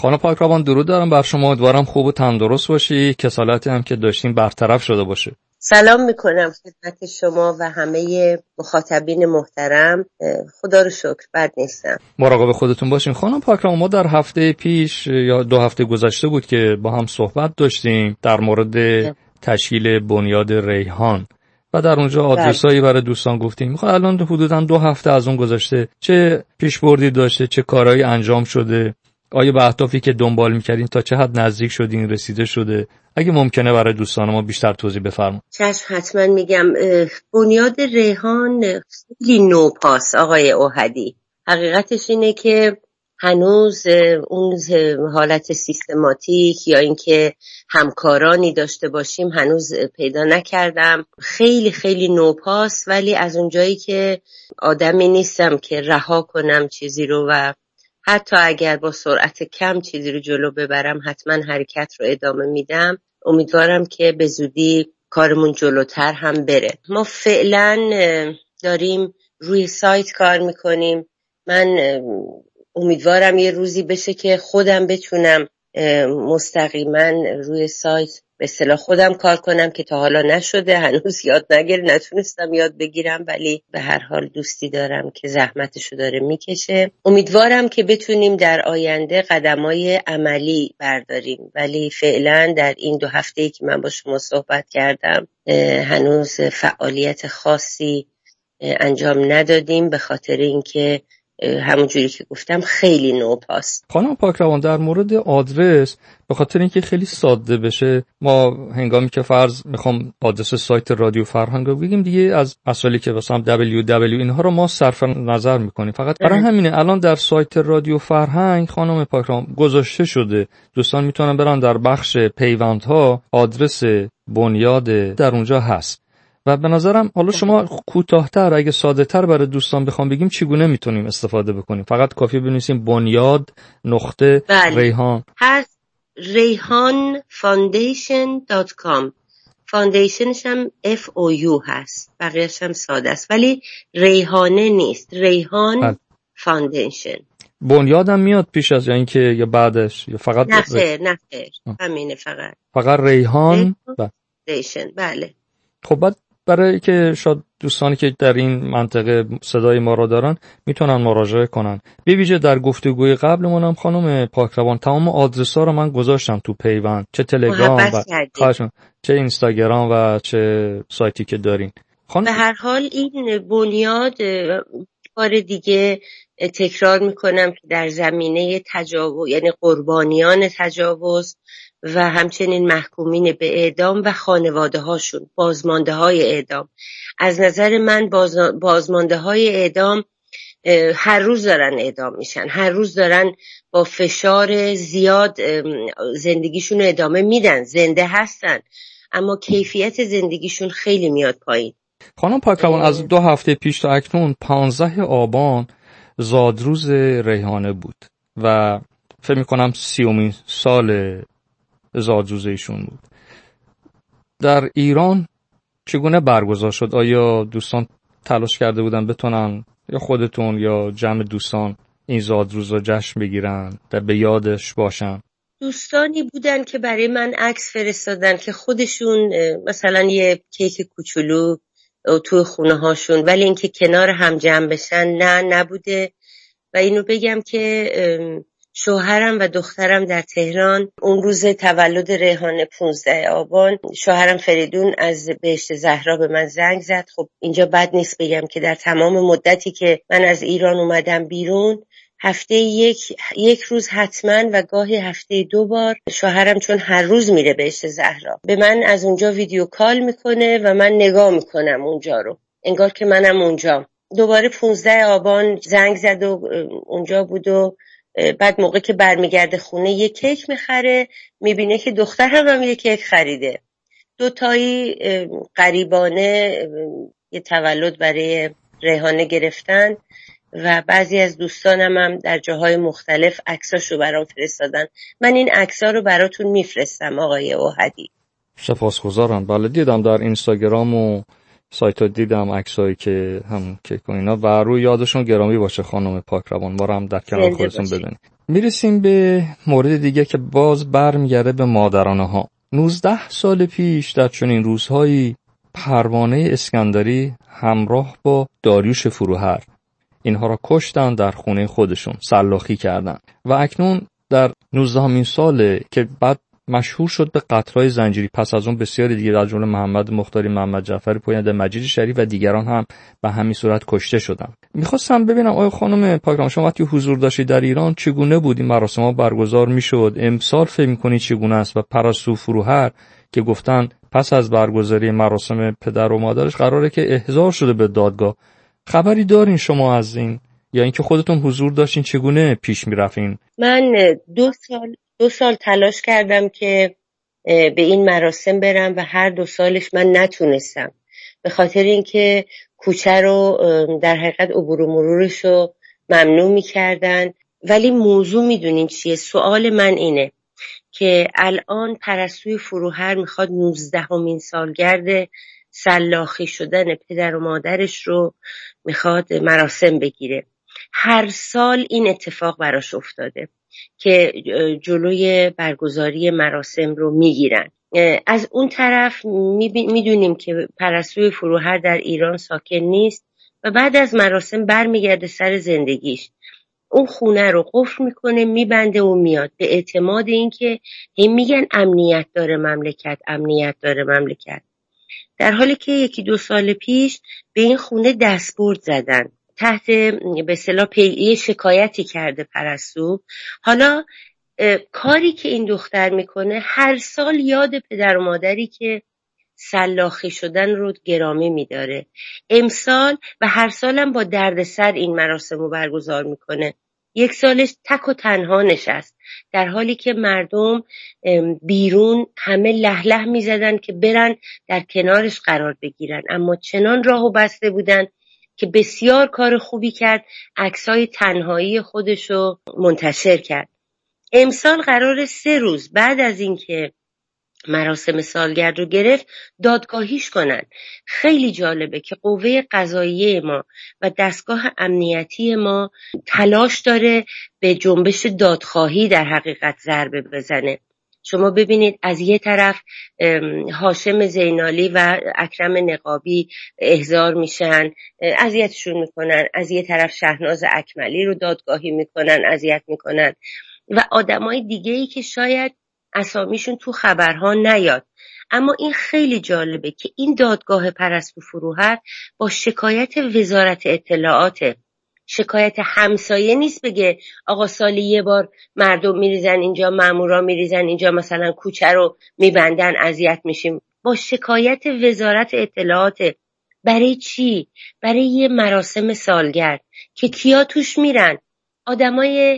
خانم پاکروان درود دارم بر شما، امیدوارم خوب و تندرست باشی، کسالتی هم که داشتیم برطرف شده باشه. سلام میکنم خدمت شما و همه مخاطبین محترم. خدا رو شکر بد نیستم. مراقب خودتون باشین. خانم پاکروان، ما در هفته پیش یا 2 هفته گذشته بود که با هم صحبت داشتیم در مورد تشکیل بنیاد ریحان و در اونجا آدرسایی برای دوستان گفتیم. میخوام الان حدوداً 2 هفته از اون گذشته، چه پیشبردی داشته، چه کارهایی انجام شده، آیا به اهدافی که دنبال می‌کردین تا چه حد نزدیک شدین، رسیده شده؟ اگه ممکنه برای دوستان ما بیشتر توضیح بفرمایید. چشم، حتما میگم. بنیاد ریحان خیلی نوپاس آقای اوحدی. حقیقتش اینه که هنوز اون حالت سیستماتیک یا اینکه همکارانی داشته باشیم هنوز پیدا نکردم. خیلی خیلی نوپاس، ولی از اونجایی که آدمی نیستم که رها کنم چیزی رو و حتی اگر با سرعت کم چیزی رو جلو ببرم حتما حرکت رو ادامه میدم. امیدوارم که به زودی کارمون جلوتر هم بره. ما فعلا داریم روی سایت کار میکنیم. من امیدوارم یه روزی بشه که خودم بتونم مستقیما روی سایت به اصطلاح خودم کار کنم که تا حالا نشده، هنوز نتونستم یاد بگیرم، ولی به هر حال دوستی دارم که زحمتشو داره میکشه. امیدوارم که بتونیم در آینده قدمای عملی برداریم، ولی فعلا در این 2 هفته‌ای که من با شما صحبت کردم هنوز فعالیت خاصی انجام ندادیم، به خاطر اینکه همونجوری که گفتم خیلی نوپاست. خانم پاکروان، در مورد آدرس، به خاطر اینکه خیلی ساده بشه، ما هنگامی که فرض میخوام آدرس سایت رادیو فرهنگ رو بگیم دیگه از مسائلی که مثلا www اینها رو ما صرف نظر میکنیم، فقط برای همینه الان در سایت رادیو فرهنگ خانم پاکروان گذاشته شده، دوستان میتونن برن در بخش پیوندها، آدرس بنیاد در اونجا هست و به نظرم حالا شما کوتاه‌تر اگه ساده‌تر برای دوستان بخوام بگیم چگونه میتونیم استفاده بکنیم؟ فقط کافیه بنویسیم بنیاد نقطه ریحان. هست rehanfoundation.com. فاندیشنش هم FOU هست، بقیه‌اش هم ساده است، ولی ریحانه نیست، ریحان فاندیشن. بنیاد هم میاد پیش از یا اینکه یا بعدش یا فقط نه خیر همینه، فقط ریحان فاندیشن. بله. خب بعد برای که شاید دوستانی که در این منطقه صدای ما را دارن میتونن مراجعه کنن. به ویژه در گفتگوی قبلمون هم خانم پاکروان تمام آدرس‌ها رو من گذاشتم تو پیوند، چه تلگرام و چه اینستاگرام و چه سایتی که دارین. به هر حال این بنیاد، بار دیگه تکرار میکنم که در زمینه تجاوز، یعنی قربانیان تجاوز و همچنین محکومین به اعدام و خانواده هاشون، بازمانده های اعدام. از نظر من بازمانده های اعدام هر روز دارن اعدام میشن، هر روز دارن با فشار زیاد زندگیشون ادامه میدن، زنده هستن اما کیفیت زندگیشون خیلی میاد پایین. خانم پاکروان، از 2 هفته پیش تا اکنون 15 آبان زادروز ریحانه بود و فکر میکنم 30مین سال زادروز ایشون بود. در ایران چگونه برگزار شد؟ آیا دوستان تلاش کرده بودن بتونن یا خودتون یا جمع دوستان این زادروز رو جشن بگیرن و به یادش باشن؟ دوستانی بودن که برای من عکس فرستادن که خودشون مثلا یه کیک کوچولو تو خونه هاشون، ولی اینکه کنار هم جمع بشن نبوده. و اینو بگم که شوهرم و دخترم در تهران اون روز تولد ریحانه 15 آبان، شوهرم فریدون از بهشت زهرا به من زنگ زد. خب اینجا بد نیست بگم که در تمام مدتی که من از ایران اومدم بیرون، هفته یک روز حتما و گاهی هفته 2 بار شوهرم، چون هر روز میره بهشت زهرا، به من از اونجا ویدیو کال میکنه و من نگاه میکنم اونجا رو، انگار که منم اونجام. دوباره 15 آبان زنگ زد و اونجا بود و بعد موقع که برمیگرده خونه یه کیک میخره، میبینه که دخترم هم یه کیک خریده. 2 تایی غریبانه یه تولد برای ریحانه گرفتن و بعضی از دوستانم هم در جاهای مختلف عکساشو برام فرستادن. من این عکس‌ها رو براتون میفرستم آقای اوحدی. سپاسگزارم. بله دیدم در اینستاگرام و سایت ها دیدم عکسایی که هم کیک و اینا و روی یادشون گرامی باشه خانم پاکروان، ما رو هم در کنار خودتون ببینید. میرسیم به مورد دیگه که باز برمیگرده به مادرانه ها. 19 سال پیش در چنین روزهایی پروانه اسکندری همراه با داریوش فروهر اینها را کشتن، در خونه خودشون سلاخی کردن و اکنون در 19مین ساله که بعد مشهور شد به قتل‌های زنجیری. پس از اون بسیاری دیگه از جمله محمد مختاری، محمد جعفری پوینده، مجید شریف و دیگران هم به همین صورت کشته شدن. میخواستم ببینم آیا خانم پاکرام شما وقتی حضور داشتید در ایران چگونه بود این مراسم‌ها برگزار میشد؟ امسال فکر می‌کنید چگونه است؟ و پرستو فروهر که گفتن پس از برگزاری مراسم پدر و مادرش قراره که احضار شده به دادگاه، خبری دارین شما از این یا اینکه خودتون حضور داشتین؟ چگونه پیش میرفتین؟ من 2 سال تلاش کردم که به این مراسم برم و هر 2 سالش من نتونستم، به خاطر اینکه کوچه رو در حقیقت عبور و مرورش رو ممنوع می‌کردن. ولی موضوع میدونین چیه؟ سوال من اینه که الان پرستوی فروهر میخواد 19مین سالگرد سلاخی شدن پدر و مادرش رو میخواد مراسم بگیره. هر سال این اتفاق براش افتاده که جلوی برگزاری مراسم رو میگیرن. از اون طرف میدونیم که پرستوی فروهر در ایران ساکن نیست و بعد از مراسم برمیگرده سر زندگیش. اون خونه رو قفل میکنه، میبنده و میاد به اعتماد این که هم میگن امنیت داره مملکت، امنیت داره مملکت، در حالی که 1-2 سال پیش به این خونه دستبرد زدن تحت به اصطلاح یه شکایتی کرده پرستو. حالا کاری که این دختر میکنه هر سال یاد پدر و مادری که سلاخی شدن رو گرامی میداره امسال و هر سالم با دردسر این مراسم رو برگزار میکنه. 1 سالش تک و تنها نشست در حالی که مردم بیرون همه له له میزدن که برن در کنارش قرار بگیرن، اما چنان راهو بسته بودن که بسیار کار خوبی کرد، عکسای تنهایی خودشو منتشر کرد. امسال قرار 3 روز بعد از اینکه مراسم سالگرد رو گرفت دادگاهیش کنن. خیلی جالبه که قوه قضاییه ما و دستگاه امنیتی ما تلاش داره به جنبش دادخواهی در حقیقت ضربه بزنه. شما ببینید از یه طرف هاشم زینالی و اکرم نقابی احضار میشن، اذیتشون میکنن، از یه طرف شهناز اکملی رو دادگاهی میکنن، اذیت میکنن و آدمای دیگه‌ای که شاید اسامیشون تو خبرها نیاد. اما این خیلی جالبه که این دادگاه پرستو فروهر با شکایت وزارت اطلاعاته، شکایت همسایه نیست بگه آقا سالی 1 بار مردم میریزن اینجا، مامورا میریزن اینجا، مثلا کوچه رو میبندن اذیت میشیم. با شکایت وزارت اطلاعاته. برای چی؟ برای یه مراسم سالگرد که کیا توش میرن؟ آدمای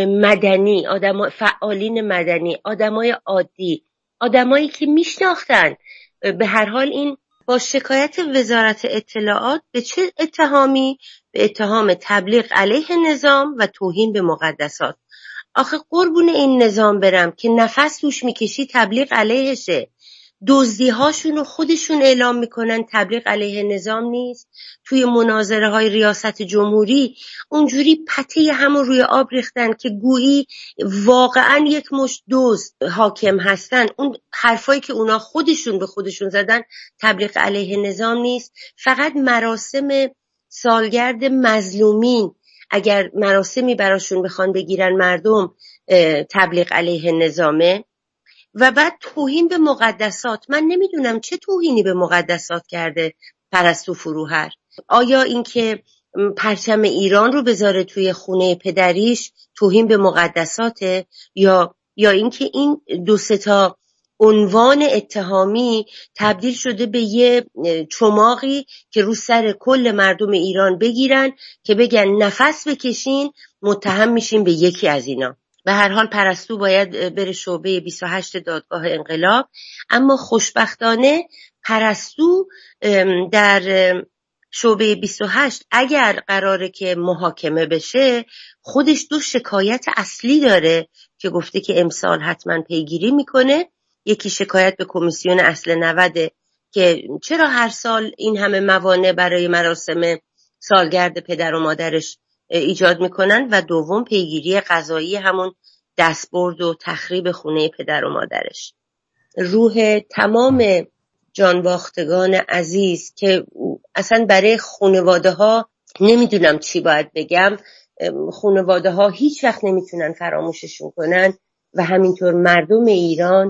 مدنی، فعالین مدنی، آدمای عادی، آدمایی که میشناختن. به هر حال این با شکایت وزارت اطلاعات به چه اتهامی؟ به اتهام تبلیغ علیه نظام و توهین به مقدسات. آخه قربون این نظام برم که نفس توش میکشی تبلیغ علیهشه. دزدی هاشونو خودشون اعلام میکنن تبلیغ علیه نظام نیست. توی مناظره های ریاست جمهوری اونجوری پته همون روی آب ریختن که گویی واقعا یک مشت دزد حاکم هستن. اون حرفایی که اونا خودشون به خودشون زدن تبلیغ علیه نظام نیست. فقط مراسم سالگرد مظلومین، اگر مراسمی براشون بخوان بگیرن مردم، تبلیغ علیه نظامه. و بعد توهین به مقدسات. من نمیدونم چه توهینی به مقدسات کرده پرستو فروهر. آیا اینکه پرچم ایران رو بذاره توی خونه پدریش توهین به مقدساته، یا اینکه این 2-3 تا عنوان اتهامی تبدیل شده به یه چماقی که رو سر کل مردم ایران بگیرن که بگن نفس بکشین متهم میشین به یکی از اینا. به هر حال پرستو باید بره شعبه 28 دادگاه انقلاب، اما خوشبختانه پرستو در شعبه 28 اگر قراره که محاکمه بشه خودش 2 شکایت اصلی داره که گفته که امسال حتما پیگیری میکنه. یکی شکایت به کمیسیون اصل 90 که چرا هر سال این همه موانع برای مراسم سالگرد پدر و مادرش ایجاد میکنن و دوم پیگیری قضایی، همون دستبرد و تخریب خونه پدر و مادرش. روح تمام جانباختگان عزیز که اصلا برای خانواده ها نمیدونم چی باید بگم، خانواده ها هیچ وقت نمیتونن فراموششون کنن و همینطور مردم ایران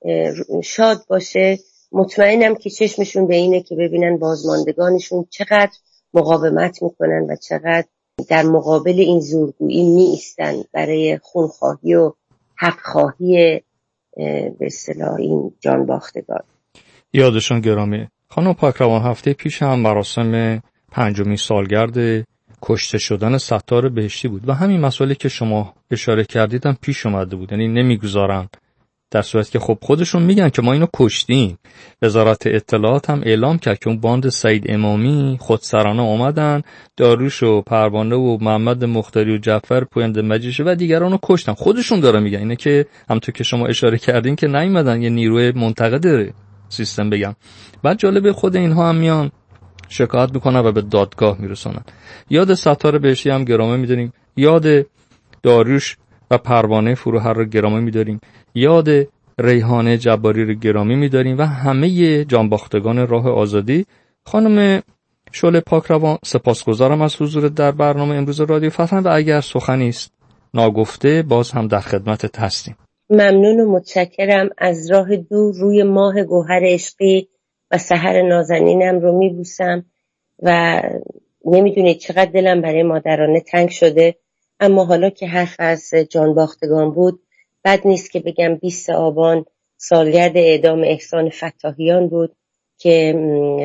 شاد باشه. مطمئنم که چشمشون به اینه که ببینن بازماندگانشون چقدر مقاومت میکنن و چقدر در مقابل این زورگویی میایستن برای خونخواهی و حقخواهی به اصطلاح این جانباختگان. یادشون گرامی. خانم پاکروان، هفته پیش هم مراسم 5مین سالگرد کشته شدن ستار بهشتی بود و همین مسئله که شما اشاره کردید هم پیش اومده بود. یعنی نمیگذارن، در صورتی که خب خودشون میگن که ما اینو کشتیم. وزارت اطلاعات هم اعلام کرد که اون باند سعید امامی خودسرانه اومدن داریوش و پروانه و محمد مختاری و جعفر پویند مجیشه و دیگرانو کشتن. خودشون داره میگن. اینه که همونطور که شما اشاره کردین که نیومدن یه نیروی منتقد سیستم بگن. بعد جالبه خود اینها هم میان شکایت میکنن و به دادگاه میرسونن. یاد ستار بهشتی هم گرامی میداریم، یاد داریوش و پروانه فروهر رو گرامی میداریم، یاد ریحانه جباری رو گرامی میداریم و همه جانباختگان راه آزادی. خانم شعله پاکروان، سپاسگزارم از حضور در برنامه امروز رادیو فتح و اگر سخنی است ناگفته باز هم در خدمتت هستیم. ممنون و متشکرم. از راه دور روی ماه گوهر عشقی و سحر نازنینم رو میبوسم و نمیدونید چقدر دلم برای مادرانه تنگ شده. اما حالا که حرف از جانباختگان بود، بد نیست که بگم 20 آبان سالگرد اعدام احسان فتاحیان بود که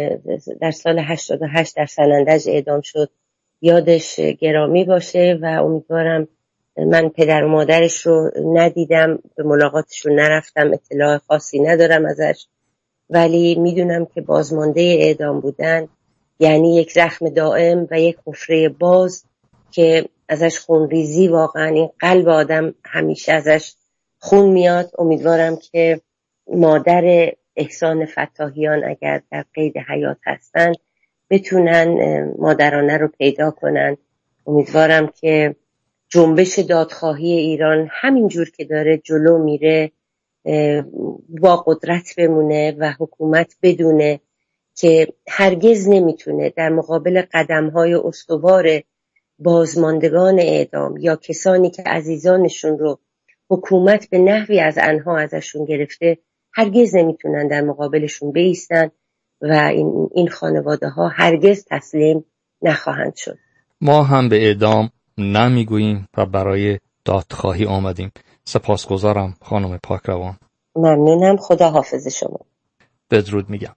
در سال 88 در سنندج اعدام شد. یادش گرامی باشه و امیدوارم، من پدر و مادرش رو ندیدم، به ملاقاتشون نرفتم، اطلاع خاصی ندارم ازش، ولی میدونم که بازمانده اعدام بودن یعنی یک زخم دائم و یک حفره باز که ازش خونریزی، واقعا این قلب آدم همیشه ازش خون میاد. امیدوارم که مادر احسان فتاحیان اگر در قید حیات هستن بتونن مادرانه رو پیدا کنن. امیدوارم که جنبش دادخواهی ایران همینجور که داره جلو میره با قدرت بمونه و حکومت بدونه که هرگز نمیتونه در مقابل قدم‌های استوار بازماندگان اعدام یا کسانی که عزیزانشون رو حکومت به نحوی از آنها ازشون گرفته، هرگز نمیتونن در مقابلشون بایستن و این خانواده ها هرگز تسلیم نخواهند شد. ما هم به اعدام نمیگوییم و برای دادخواهی آمدیم. سپاسگزارم خانم پاکروان. ممنونم. خدا حافظ شما. بدرود میگم.